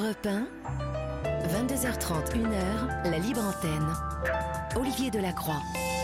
Europe 1, 22h30, 1h, la libre antenne. Olivier Delacroix.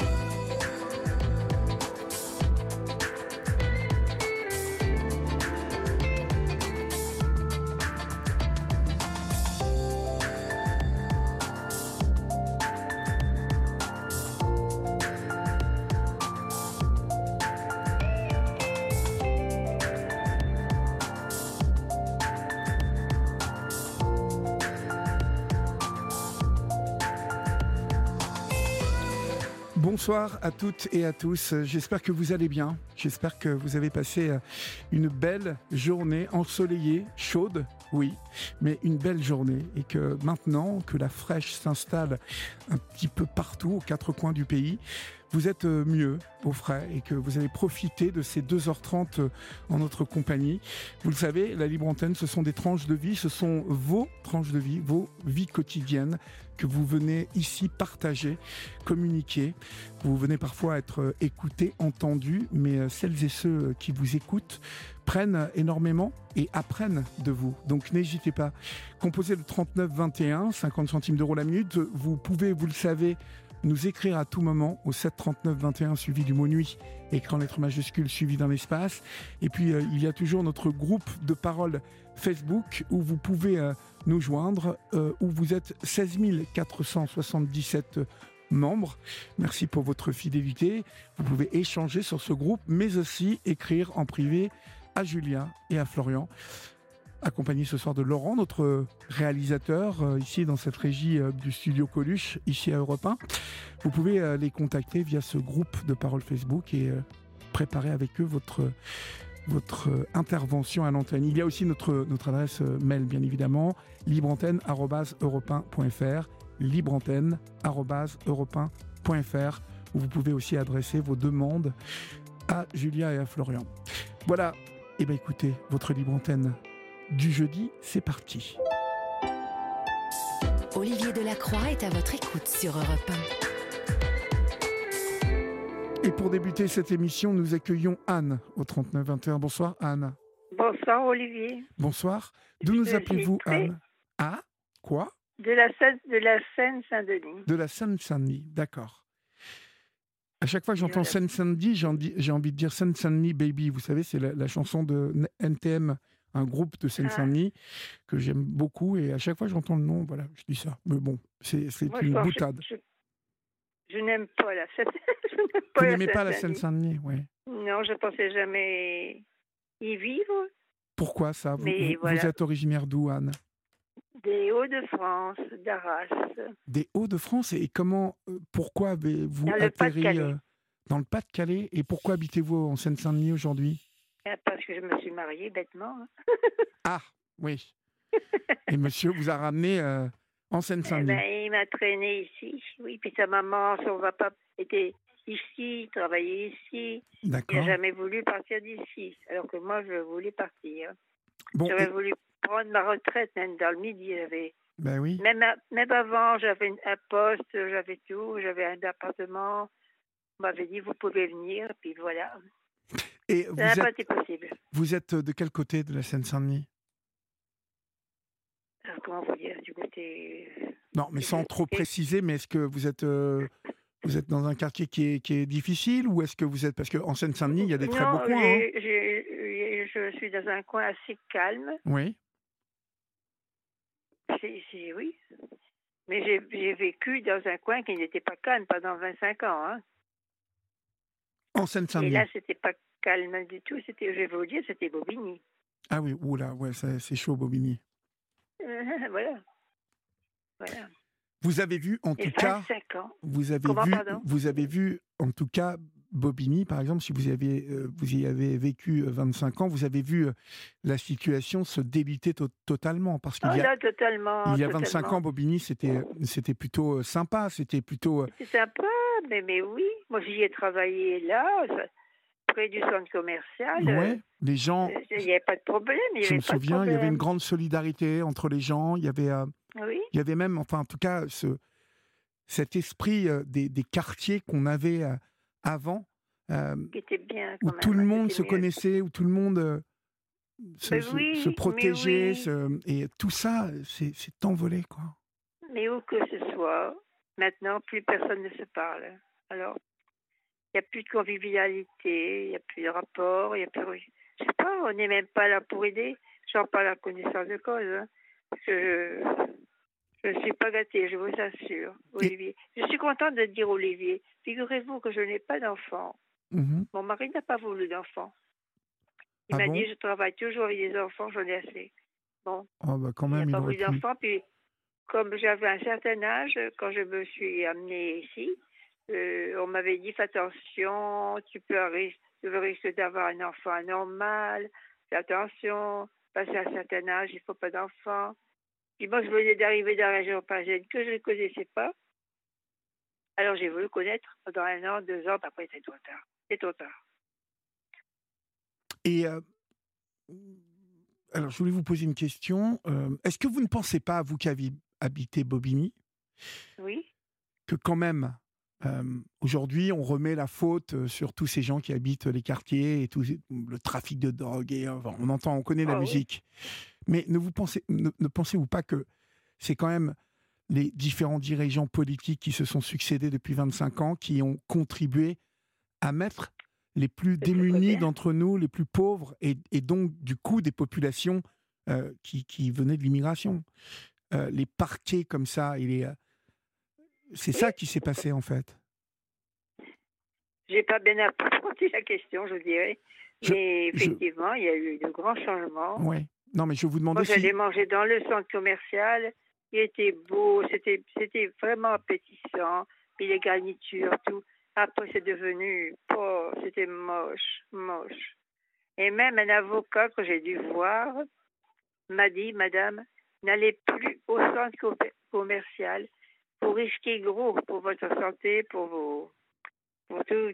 Bonsoir à toutes et à tous, j'espère que vous allez bien, j'espère que vous avez passé une belle journée ensoleillée, chaude, oui, mais une belle journée et que maintenant que la fraîche s'installe un petit peu partout aux quatre coins du pays, vous êtes mieux au frais et que vous avez profité de ces 2h30 en notre compagnie. Vous le savez, la Libre Antenne, ce sont des tranches de vie, ce sont vos tranches de vie, vos vies quotidiennes que vous venez ici partager, communiquer. Vous venez parfois être écoutés, entendus, mais celles et ceux qui vous écoutent prennent énormément et apprennent de vous. Donc n'hésitez pas. Composez le 39 21, 50 centimes d'euros la minute. Vous pouvez, vous le savez, nous écrire à tout moment au 7 39 21 suivi du mot nuit, écrit en lettres majuscules suivi d'un espace. Et puis il y a toujours notre groupe de parole Facebook où vous pouvez nous joindre, où vous êtes 16 477 membres. Merci pour votre fidélité. Vous pouvez échanger sur ce groupe, mais aussi écrire en privé à Julien et à Florian. Accompagné ce soir de Laurent, notre réalisateur, ici dans cette régie du studio Coluche, ici à Europe 1. Vous pouvez les contacter via ce groupe de parole Facebook et préparer avec eux votre intervention à l'antenne. Il y a aussi notre adresse mail, bien évidemment, libreantenne@europe1.fr, libreantenne@europe1.fr, où vous pouvez aussi adresser vos demandes à Julia et à Florian. Voilà, et bien écoutez, votre Libre Antenne du jeudi, c'est parti. Olivier Delacroix est à votre écoute sur Europe 1. Et pour débuter cette émission, nous accueillons Anne au 39 21. Bonsoir Anne. Bonsoir Olivier. Bonsoir. D'où nous appelez-vous Anne? Ah, quoi? De la Seine-Saint-Denis. De la Seine-Saint-Denis, d'accord. À chaque fois que j'entends Seine-Saint-Denis, j'ai envie de dire Seine-Saint-Denis Baby. Vous savez, c'est la chanson de NTM, un groupe de Seine-Saint-Denis que j'aime beaucoup. Et à chaque fois que j'entends le nom, voilà, je dis ça. Mais bon, c'est une boutade. Je n'aime pas la Seine-Saint-Denis. Vous n'aimez pas la Seine-Saint-Denis, oui. Non, je ne pensais jamais y vivre. Pourquoi ça? Vous voilà. êtes originaire d'où, Anne? Des Hauts-de-France, d'Arras. Des Hauts-de-France, et comment, pourquoi avez-vous Dans atterri dans le Pas-de-Calais, et pourquoi habitez-vous en Seine-Saint-Denis aujourd'hui? Parce que je me suis mariée bêtement. Ah, oui. Et monsieur vous a ramené en Seine-Saint-Denis? Il m'a traîné ici, oui. Puis sa maman, son papa était ici, travaillait ici. D'accord. Il n'a jamais voulu partir d'ici, alors que moi, je voulais partir. Bon, J'aurais voulu prendre ma retraite, même dans le midi. Ben oui. Même avant, j'avais un poste, j'avais tout, j'avais un appartement. On m'avait dit, vous pouvez venir, puis voilà. Et ça n'a pas été possible. Vous êtes de quel côté de la Seine-Saint-Denis? Alors, comment vous dire, du côté... Non, mais sans trop préciser, mais est-ce que vous êtes dans un quartier qui est difficile, ou est-ce que vous êtes... Parce qu'en Seine-Saint-Denis, il y a des très beaux coins. Je suis dans un coin assez calme. Oui. Oui. Mais j'ai vécu dans un coin qui n'était pas calme pendant 25 ans. Hein. En Seine-Saint-Denis. Et là, c'était pas calme du tout. Je vais vous dire, c'était Bobigny. Ah oui, oula, ouais, c'est chaud, Bobigny. Voilà. Vous avez vu, en tout cas... 25 ans. Vous avez vu, en tout cas, Bobigny, par exemple, si vous y avez vécu 25 ans, vous avez vu la situation se déliter totalement. Parce qu'il totalement. Il y a 25 ans, Bobigny, c'était plutôt sympa. C'était sympa, mais oui. Moi, j'y ai travaillé là, près du centre commercial. Oui, les gens... Il n'y avait pas de problème. Je me souviens, il y avait une grande solidarité entre les gens. Il y avait, oui. Il y avait même, enfin, en tout cas, cet esprit des quartiers qu'on avait avant, qui était bien, où tout le monde se connaissait, où tout le monde se oui, mais protéger, oui. et tout ça, c'est envolé, quoi. Mais où que ce soit, maintenant, plus personne ne se parle. Alors, il n'y a plus de convivialité, il n'y a plus de rapport, il n'y a plus... Je sais pas, on n'est même pas là pour aider. J'en parle à connaissance de cause. Hein, parce que je ne suis pas gâtée, je vous assure, Et, Olivier. Je suis contente de dire Olivier. Figurez-vous que je n'ai pas d'enfant. mhm. Mon mari n'a pas voulu d'enfant. Il Ah m'a bon? dit, je travaille toujours avec des enfants, j'en ai assez. Bon, Oh, bah quand il n'a même, il pas aurait voulu pu. d'enfant. Puis, comme j'avais un certain âge, quand je me suis amenée ici, on m'avait dit, fais attention, tu veux risquer d'avoir un enfant anormal, fais attention, passer un certain âge, il ne faut pas d'enfant. Puis moi, je venais d'arriver dans la région parisienne que je ne connaissais pas. Alors j'ai voulu connaître pendant 1 an, 2 ans, puis après c'est trop tard. C'est trop tard. Et alors, je voulais vous poser une question. Est-ce que vous ne pensez pas, vous qui habitez Bobigny, Oui. que quand même, aujourd'hui, on remet la faute sur tous ces gens qui habitent les quartiers et tout le trafic de drogue, et enfin, on connaît la Ah oui. musique. Mais ne pensez-vous pas que c'est quand même les différents dirigeants politiques qui se sont succédés depuis 25 ans qui ont contribué à mettre les plus C'est très démunis bien. d'entre nous, les plus pauvres, et donc du coup des populations qui venaient de l'immigration. Les parquets comme ça, c'est Oui. ça qui s'est passé en fait. J'ai pas bien approfondi la question, je dirais. Je, Mais je, effectivement, il y a eu de grands changements. ouais. Non, mais je vous Moi, demandais j'allais si manger dans le centre commercial. Il était beau, c'était vraiment appétissant. Puis les garnitures, tout. Après, c'est devenu, oh, c'était moche, moche. Et même un avocat que j'ai dû voir m'a dit, madame, n'allez plus au centre commercial pour risquer gros pour votre santé, pour tout,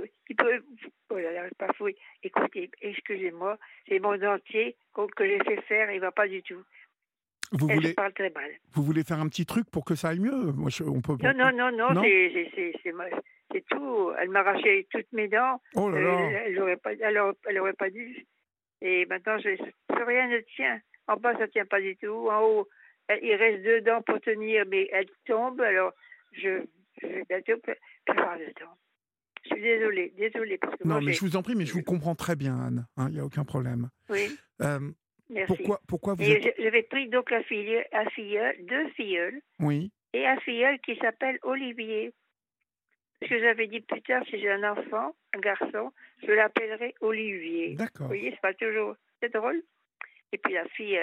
oh là là, pas fou. Écoutez, excusez-moi, c'est mon dentier que j'ai fait faire, il va pas du tout. vous Et je voulez, parle très mal. vous voulez faire un petit truc pour que ça aille mieux. Moi, Non, non, non, non, non. c'est tout. Elle m'a arraché toutes mes dents. Oh là là. Elle aurait pas dû. Et maintenant, plus rien ne tient. En bas, ça tient pas du tout. En haut, il reste 2 dents pour tenir, mais elles tombent. Alors, je vais bientôt plus avoir de dents. Je suis désolée, parce que Non, moi, mais je vous en prie, mais je vous comprends très bien, Anne. Il n'y a aucun problème. Oui, Euh, merci. pourquoi vous Et êtes... j'avais pris donc un filleul, 2 filleuls, Oui, et un filleul qui s'appelle Olivier. Parce que j'avais dit plus tard, si j'ai un enfant, un garçon, je l'appellerai Olivier. Vous d'accord. voyez, c'est pas toujours... C'est drôle. Et puis la fille,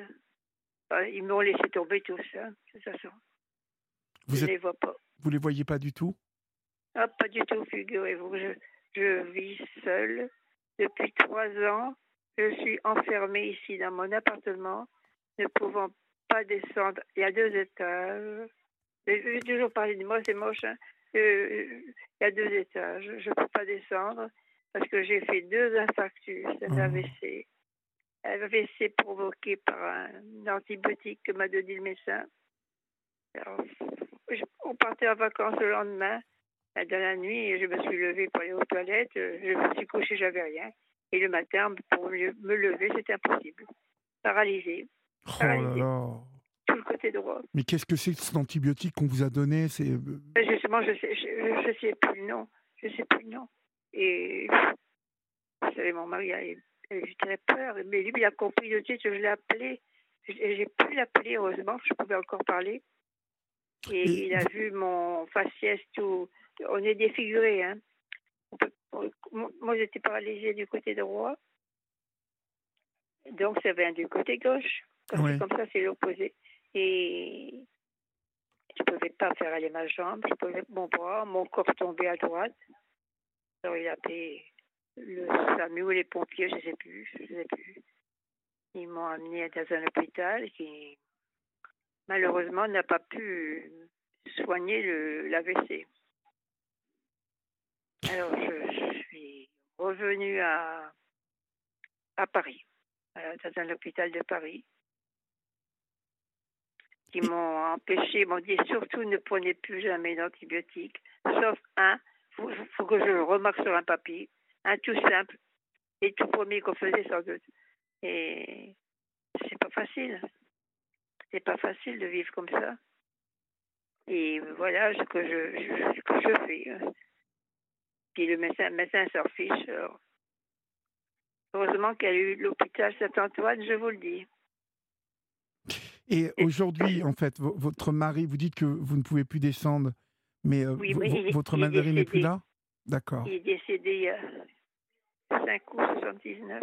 ils m'ont laissé tomber tous, hein, de toute façon. Je Vous ne les vois pas. les voyez pas du tout? Ah, pas du tout, figurez-vous. Je vis seule depuis 3 ans. Je suis enfermée ici dans mon appartement, ne pouvant pas descendre. Il y a 2 étages. Je vais toujours parler de moi, c'est moche. Hein. Il y a 2 étages. Je ne peux pas descendre parce que j'ai fait 2 infarctus, un Oh. AVC. Un AVC provoqué par un antibiotique que m'a donné le médecin. Alors, on partait en vacances le lendemain. Dans la nuit, je me suis levée pour aller aux toilettes. Je me suis couchée, j'avais rien. Et le matin, pour me lever, c'était impossible. Paralysée. Oh là Paralysée. là. Tout le côté droit. Mais qu'est-ce que c'est que cet antibiotique qu'on vous a donné? C'est Justement, je sais plus le nom. Je sais plus le nom. Et vous savez, mon mari a eu très peur. Mais lui, il a compris de suite que je l'ai appelé. J'ai pu l'appeler, heureusement, je pouvais encore parler. Et Et il a vu mon faciès tout. On est défiguré, hein. Moi, j'étais paralysée du côté droit. Donc, ça vient du côté gauche. Quand c'est ouais. comme ça, c'est l'opposé. Et je ne pouvais pas faire aller ma jambe. Je pouvais mon bras, mon corps tombait à droite. Alors, il a appelé le SAMU ou les pompiers, je ne sais plus. Ils m'ont amené dans un hôpital qui, malheureusement, n'a pas pu soigner l'AVC. Alors, je suis revenue à Paris, dans un hôpital de Paris, qui m'ont empêché, m'ont dit surtout ne prenez plus jamais d'antibiotiques, sauf un, faut que je le remarque sur un papier, un tout simple, et tout premier qu'on faisait sans doute. Et c'est pas facile. C'est pas facile de vivre comme ça. Et voilà ce que je fais. Puis le médecin s'en fiche. Alors, heureusement qu'il y a eu l'hôpital Saint-Antoine, je vous le dis. Et aujourd'hui, en fait, votre mari, vous dites que vous ne pouvez plus descendre, mais Oui, mais votre il est mari n'est plus décédé. là? D'accord. Il est décédé il y a 5 août 79.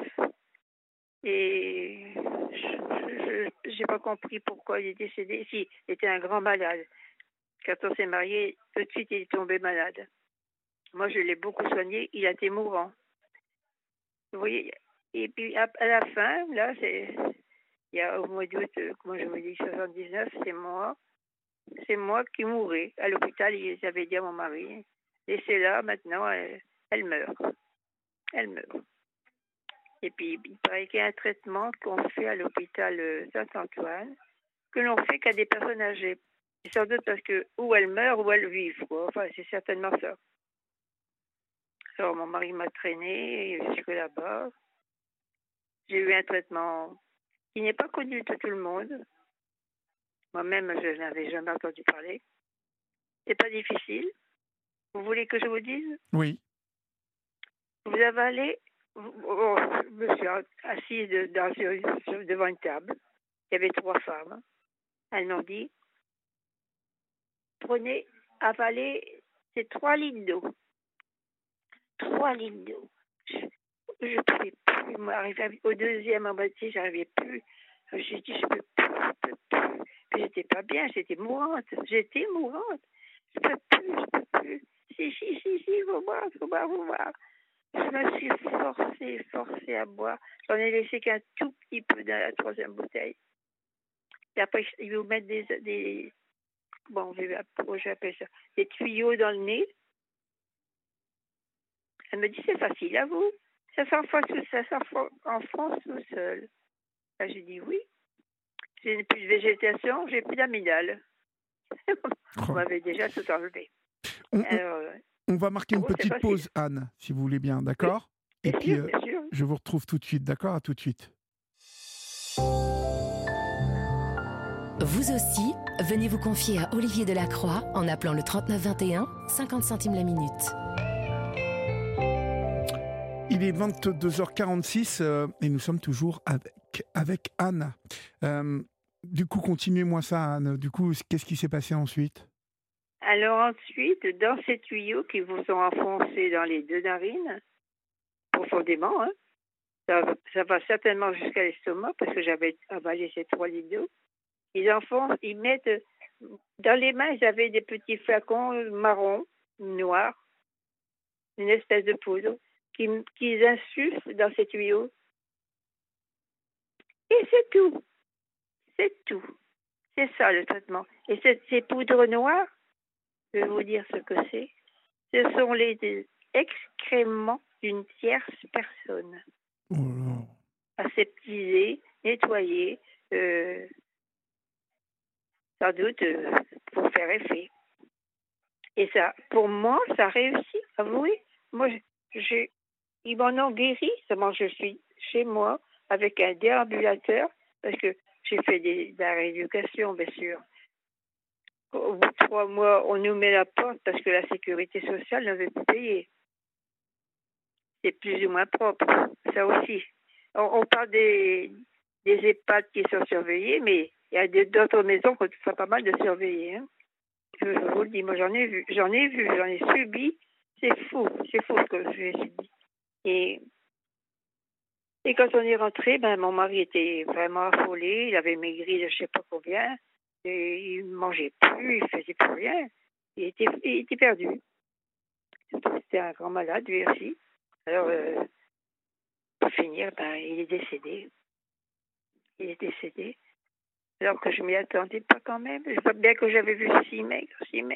Et je n'ai pas compris pourquoi il est décédé. Si, il était un grand malade. Quand on s'est marié, tout de suite, il est tombé malade. Moi, je l'ai beaucoup soigné. Il a été mourant. Vous voyez? Et puis, à la fin, là, il y a au mois d'août, comment je vous dis, 79, c'est moi qui mourrai. À l'hôpital, ils avaient dit à mon mari, laissez-la, maintenant, elle meurt. Elle meurt. Et puis, il paraît qu'il y a un traitement qu'on fait à l'hôpital Saint-Antoine, que l'on fait qu'à des personnes âgées. Et sans doute parce que ou elles meurent ou elles vivent, quoi. Enfin, c'est certainement ça. Alors, mon mari m'a traîné jusque là-bas. J'ai eu un traitement qui n'est pas connu de tout le monde. Moi-même, je n'avais jamais entendu parler. C'est pas difficile. Vous voulez que je vous dise? Oui. Vous avalez. Je me suis assise devant une table. Il y avait 3 femmes. Elles m'ont dit, avalez ces 3 litres d'eau. 3 litres d'eau. Je ne pouvais plus. Moi, arrivé au deuxième moitié, j'arrivais plus. J'ai dit, je peux plus. Puis j'étais pas bien, j'étais mourante. Je peux plus. Si, faut boire. Je me suis forcée à boire. J'en ai laissé qu'un tout petit peu dans la 3e bouteille. Et après, ils vous mettent des bon, j'appelle ça, des tuyaux dans le nez. Elle me dit, c'est facile à vous. Ça s'enfonce tout seul. Là, j'ai dit oui. Je n'ai plus de végétation, j'ai plus d'amygdale. On m'avait déjà tout enlevé. On va marquer une petite pause, Anne, si vous voulez bien, d'accord? Oui, et puis, bien sûr. je vous retrouve tout de suite, d'accord? À tout de suite. Vous aussi, venez vous confier à Olivier Delacroix en appelant le 39 21, 50 centimes la minute. Il est 22h46 et nous sommes toujours avec Anne. Du coup, continuez-moi ça, Anne. Du coup, qu'est-ce qui s'est passé ensuite? Alors ensuite, dans ces tuyaux qui vous sont enfoncés dans les 2 narines, profondément, hein, ça va certainement jusqu'à l'estomac parce que j'avais avalé ces 3 litres d'eau. Ils mettent dans les mains, ils avaient des petits flacons marrons, noirs, une espèce de poudre qu'ils insufflent dans ces tuyaux. Et c'est tout. C'est ça le traitement. Et ces poudres noires, je vais vous dire ce que c'est. Ce sont les excréments d'une tierce personne. Aseptisés, nettoyés, sans doute pour faire effet. Et ça, pour moi, ça réussit. Avouez, moi, ils m'en ont guéri. Seulement, je suis chez moi avec un déambulateur parce que j'ai fait de la rééducation, bien sûr. Au bout de 3 mois, on nous met la porte parce que la sécurité sociale ne veut plus payer. C'est plus ou moins propre, ça aussi. On parle des EHPAD qui sont surveillés, mais il y a d'autres maisons qui sont pas mal de surveillés. Hein. Je vous le dis, moi j'en ai subi. C'est fou ce que j'ai subi. Et quand on est rentré, mon mari était vraiment affolé, il avait maigri de je sais pas combien, et il ne mangeait plus, il faisait plus rien. Il était perdu. C'était un grand malade, lui aussi. Alors, pour finir, il est décédé. Alors que je ne m'y attendais pas quand même. Je vois bien que j'avais vu si maigre.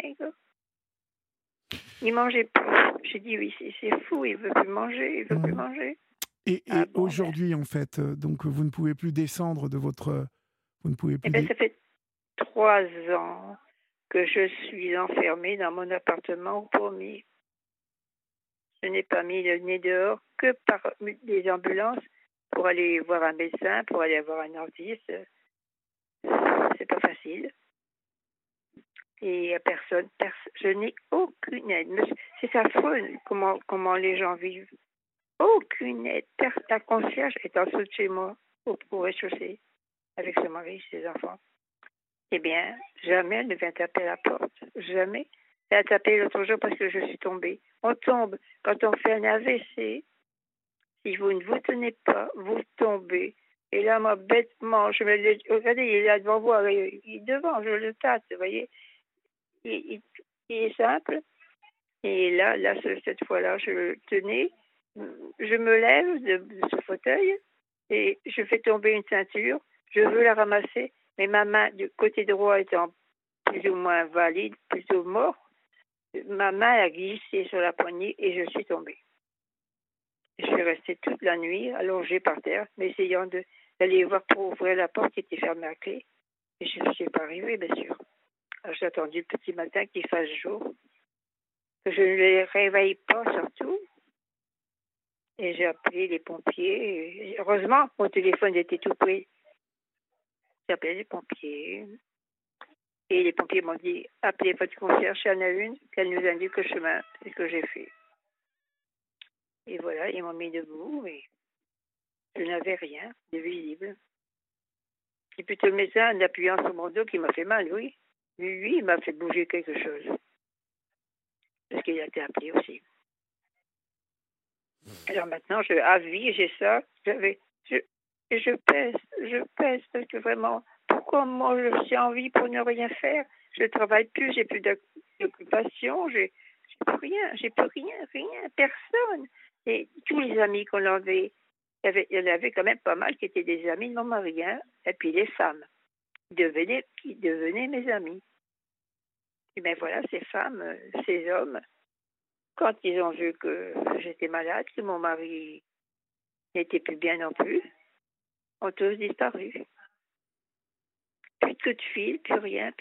Il mangeait plus. J'ai dit oui, c'est fou, il veut plus manger. Et aujourd'hui, en fait, donc vous ne pouvez plus descendre de votre... Vous ne pouvez plus... ça fait 3 ans que je suis enfermée dans mon appartement au Pommier. Je n'ai pas mis le nez dehors que par des ambulances pour aller voir un médecin, pour aller voir un dentiste, c'est pas facile. Et personne, je n'ai aucune aide. C'est affreux comment les gens vivent. Aucune aide. La concierge est en dessous de chez moi, au rez-de-chaussée, avec son mari et ses enfants. Eh bien, jamais elle ne vient taper à la porte. Jamais. Elle a tapé l'autre jour parce que je suis tombée. On tombe. Quand on fait un AVC, si vous ne vous tenez pas, vous tombez. Et là, moi, bêtement, regardez, il est là devant vous, il est devant, je le tâte, vous voyez. Il est simple. Et là, cette fois-là, je le tenais. Je me lève de ce fauteuil et je fais tomber une ceinture. Je veux la ramasser, mais ma main du côté droit étant plus ou moins valide, plutôt mort, ma main a glissé sur la poignée et je suis tombée. Je suis restée toute la nuit allongée par terre, mais essayant d'aller voir pour ouvrir la porte qui était fermée à clé. Et je ne suis pas arrivée, bien sûr. Alors, j'ai attendu le petit matin qu'il fasse jour, que je ne les réveille pas surtout. Et j'ai appelé les pompiers. Et heureusement, mon téléphone était tout près. J'ai appelé les pompiers. Et les pompiers m'ont dit, appelez votre concierge, il y en a une, qu'elle nous indique le chemin. C'est ce que j'ai fait. Et voilà, ils m'ont mis debout et je n'avais rien de visible. C'est plutôt le médecin, en appuyant sur mon dos, qui m'a fait mal, oui. Lui, il m'a fait bouger quelque chose. Parce qu'il a été appelé aussi. Alors maintenant, à vie, j'ai ça. Je pèse, parce que vraiment, pourquoi moi je suis en vie pour ne rien faire? Je ne travaille plus, j'ai plus d'occupation, j'ai plus rien, personne. Et tous les amis qu'on avait, il y en avait quand même pas mal qui étaient des amis de mon mari, hein, et puis les femmes qui devenaient mes amis. Et bien voilà, ces femmes, ces hommes, quand ils ont vu que j'étais malade, que mon mari n'était plus bien non plus, ont tous disparu. Plus de coup de fil, plus rien.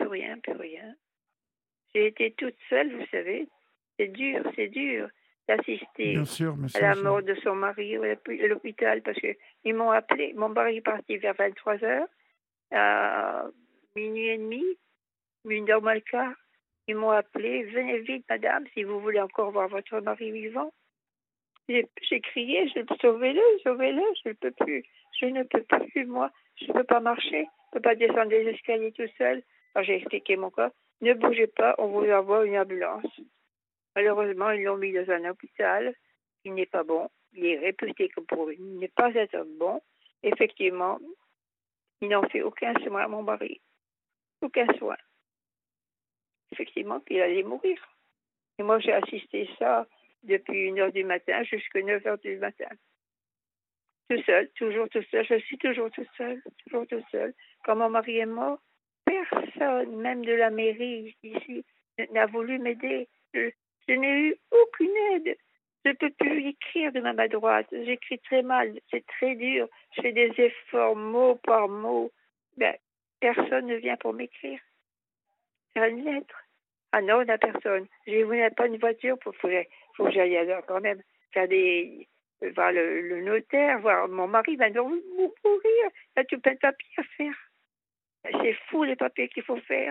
J'ai été toute seule, vous savez. C'est dur d'assister à la mort de son mari à l'hôpital parce qu'ils m'ont appelé. Mon mari est parti vers 23h, à minuit et demi, une heure moins le quart. Ils m'ont appelé, venez vite, madame, si vous voulez encore voir votre mari vivant. J'ai crié, sauvez-le, je ne peux plus, moi, je ne peux pas marcher, je ne peux pas descendre les escaliers tout seul. Alors j'ai expliqué mon cas, ne bougez pas, on vous envoie une ambulance. Malheureusement, ils l'ont mis dans un hôpital, il n'est pas bon, il est réputé pour ne pas être bon. Effectivement, il n'en fait aucun soin à mon mari, aucun soin. Effectivement, il allait mourir. Et moi, j'ai assisté ça depuis 1h du matin jusqu'à 9h du matin. Tout seul, toujours tout seul. Je suis toujours tout seul. Quand mon mari est mort, personne, même de la mairie ici, n'a voulu m'aider. Je n'ai eu aucune aide. Je ne peux plus écrire de ma main droite. J'écris très mal. C'est très dur. Je fais des efforts mot par mot. Ben, personne ne vient pour m'écrire. Faire une lettre. Ah non, on n'a personne. Je n'ai pas une voiture, faut que j'aille alors quand même voir le notaire, voir mon mari va mourir. Il y a tout plein de papiers à faire. C'est fou les papiers qu'il faut faire.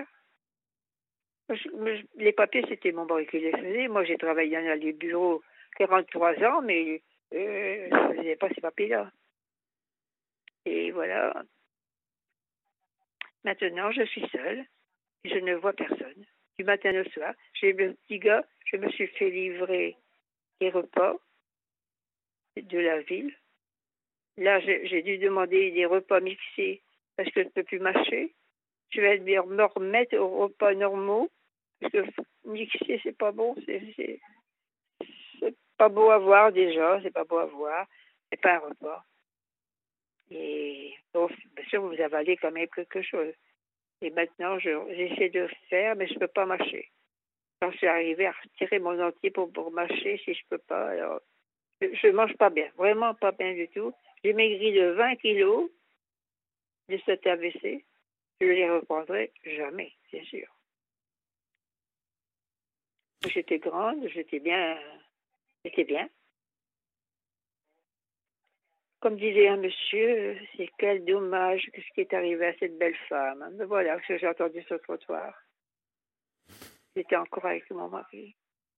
Les papiers, c'était mon mari qui les faisait. Moi, j'ai travaillé dans les bureaux 43 ans, mais je ne faisais pas ces papiers-là. Et voilà. Maintenant, je suis seule et je ne vois personne. Du matin au soir, j'ai le petit gars, je me suis fait livrer des repas de la ville. Là, j'ai dû demander des repas mixés parce que je ne peux plus marcher. Je vais me remettre aux repas normaux parce que mixer, c'est pas bon. C'est pas beau à voir déjà, c'est pas beau à voir. C'est pas un repas. Et donc, bien sûr, vous avalez quand même quelque chose. Et maintenant, j'essaie de faire, mais je ne peux pas marcher. Quand je suis arrivée à retirer mon dentier pour marcher, si je ne peux pas, alors je ne mange pas bien, vraiment pas bien du tout. J'ai maigri de 20 kilos de cet AVC. Je ne les reprendrai jamais, bien sûr. J'étais grande, j'étais bien. comme disait un monsieur, c'est quel dommage que ce qui est arrivé à cette belle femme. Mais voilà ce que j'ai entendu sur le trottoir. J'étais encore avec mon mari.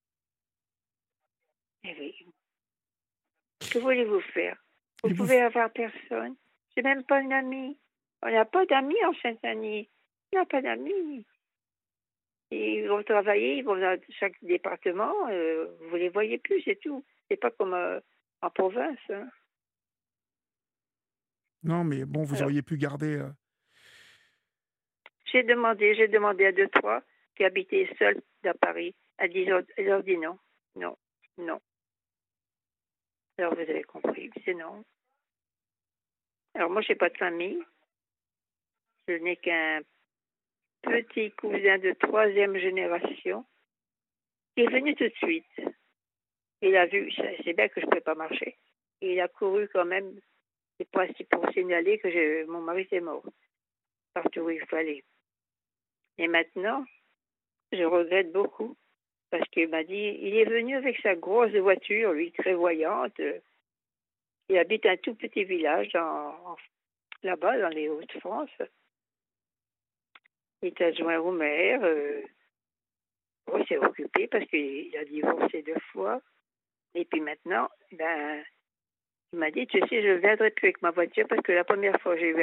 Eh oui. Que voulez-vous faire? Vous Et vous, pouvez avoir personne. C'est même pas une amie. On n'a pas d'amis en Sainte-Annie. On n'a pas d'amis. Ils vont travailler, ils vont dans chaque département. Vous les voyez plus, c'est tout. C'est pas comme en province. Hein. non, mais bon, vous Alors, auriez pu garder. j'ai demandé à deux, trois qui habitaient seuls dans Paris. Elle leur dit non, non, non. Alors vous avez compris, c'est non. Alors moi, j'ai pas de famille. Je n'ai qu'un petit cousin de troisième génération qui est venu tout de suite. Il a vu, c'est bien que je ne peux pas marcher. Et il a couru quand même, c'est presque pour signaler que mon mari était mort, partout où il fallait. Et maintenant, je regrette beaucoup, parce qu'il m'a dit, il est venu avec sa grosse voiture, lui, très voyante. Il habite un tout petit village là-bas, dans les Hauts-de-France. Il est adjoint au maire. Il s'est occupé parce qu'il a divorcé 2 fois. Et puis maintenant, ben, il m'a dit, tu sais, je ne viendrai plus avec ma voiture parce que la première fois, j'ai eu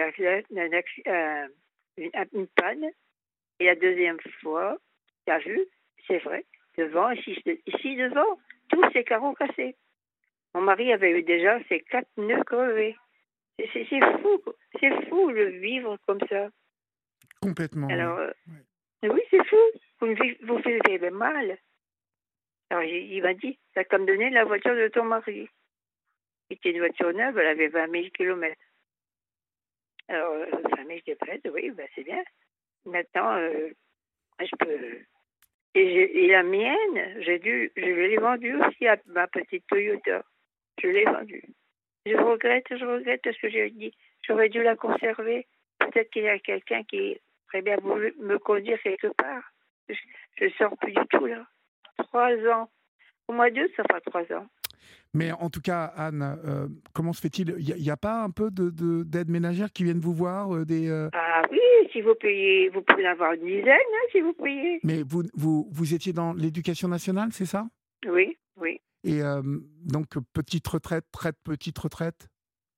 une panne. Et la deuxième fois, tu as vu, c'est vrai, devant, ici devant, tous ces carreaux cassés. Mon mari avait eu déjà ses 4 nœuds crevés. C'est fou, c'est fou de vivre comme ça. Complètement, oui. Alors, Ouais. oui, c'est fou. Vous vivez mal. Alors, il m'a dit, t'as qu'à me donner la voiture de ton mari. C'était une voiture neuve, elle avait 20 000 kilomètres. Alors, 20 000 kilomètres, oui, ben c'est bien. Maintenant, je peux... Et la mienne, je l'ai vendue aussi à ma petite Toyota. Je l'ai vendue. Je regrette parce que j'ai dit, j'aurais dû la conserver. Peut-être qu'il y a quelqu'un qui aurait bien voulu me conduire quelque part. Je ne sors plus du tout, là. 3 ans. Au mois d'août, ça fera 3 ans. Mais en tout cas, Anne, comment se fait-il? Il n'y a pas un peu d'aide ménagère qui viennent vous voir Ah oui, si vous payez, vous pouvez en avoir une dizaine, hein, si vous payez. Mais vous étiez dans l'éducation nationale, c'est ça? Oui, oui. Et donc, petite retraite, petite retraite?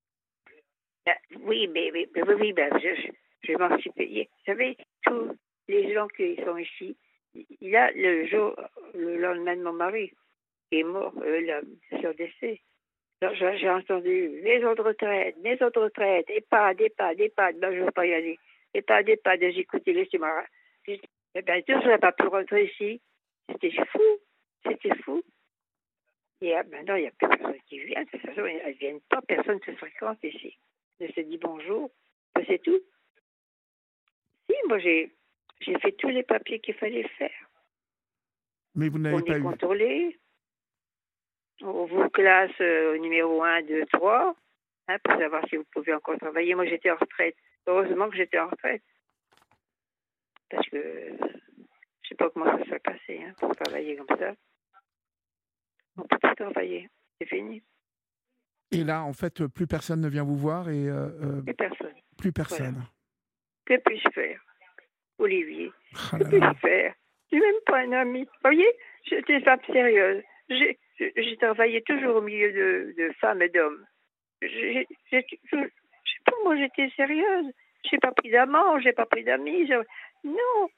Oui, mais oui, ben, je m'en suis payé. Vous savez, tous les gens qui sont ici, il a le lendemain de mon mari, qui est mort, sur décès. Alors, j'ai entendu maison de retraite, EHPAD, ben, je ne veux pas y aller. EHPAD, j'ai écouté les cinémas. Eh bien, je n'aurais pas pu rentrer ici. C'était fou. Et maintenant, il n'y a plus personne qui vient. De toute façon, elles ne viennent pas, personne ne se fréquente ici. Ne se dit bonjour. Ben, c'est tout. Si, moi, j'ai fait tous les papiers qu'il fallait faire. Mais vous n'avez On pas est eu. contrôlé. On vous classe numéro 1, 2, 3, hein, pour savoir si vous pouvez encore travailler. Moi, j'étais en retraite. Heureusement que j'étais en retraite. Parce que je ne sais pas comment ça s'est passé hein, pour travailler comme ça. On ne peut pas travailler. C'est fini. Et là, en fait, plus personne ne vient vous voir et Plus personne. plus personne. Voilà. Que puis-je faire, Olivier? Ah Que là puis-je là. faire? Je n'ai même pas un ami. Vous voyez, j'étais une femme sérieuse. J'ai travaillé toujours au milieu de femmes et d'hommes. Je sais pas, moi j'étais sérieuse. J'ai pas pris d'amant, j'ai pas pris d'amis. Non.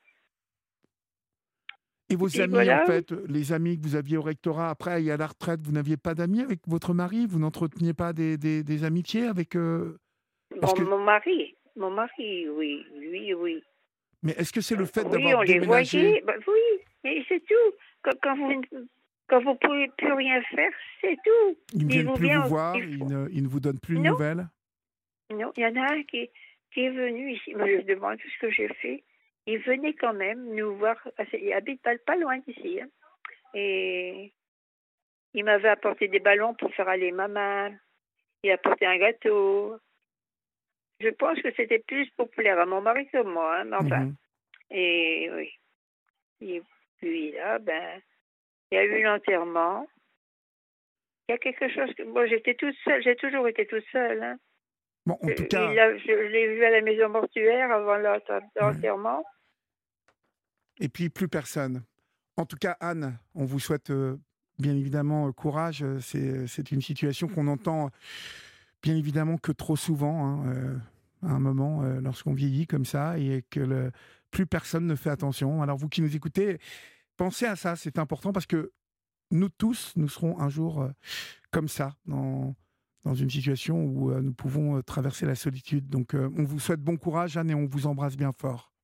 Et vos Et amis, en voilà. fait, les amis que vous aviez au rectorat, après, à la retraite, vous n'aviez pas d'amis avec votre mari? Vous n'entreteniez pas des amitiés avec... Parce que... Mon mari, oui, lui, oui. Mais est-ce que c'est le fait Oui, d'avoir on les déménagé? voyait. Ben, oui, et c'est tout. Quand vous pouvez plus rien faire, c'est tout. Ils ne Il viennent vous plus vous vient. voir, ils ne vous donnent plus de Non, nouvelles? non, il y en a un qui est venu ici. Moi, je me demande tout ce que j'ai fait. Il venait quand même nous voir. Il habite pas loin d'ici. Hein. Et il m'avait apporté des ballons pour faire aller ma main. Il a apporté un gâteau. Je pense que c'était plus populaire à mon mari que moi. Hein, mais enfin. Mhm. Et oui. Et puis là, ben, il y a eu l'enterrement. Il y a quelque chose que moi j'étais toute seule, j'ai toujours été toute seule. Hein. Bon, en tout cas, Je l'ai vu à la maison mortuaire avant l'enterrement. Et puis plus personne. En tout cas, Anne, on vous souhaite bien évidemment courage. C'est une situation qu'on entend bien évidemment que trop souvent, hein, à un moment, lorsqu'on vieillit comme ça, et que plus personne ne fait attention. Alors vous qui nous écoutez, pensez à ça, c'est important, parce que nous tous, nous serons un jour comme ça, dans une situation où nous pouvons traverser la solitude. Donc on vous souhaite bon courage, Anne, et on vous embrasse bien fort.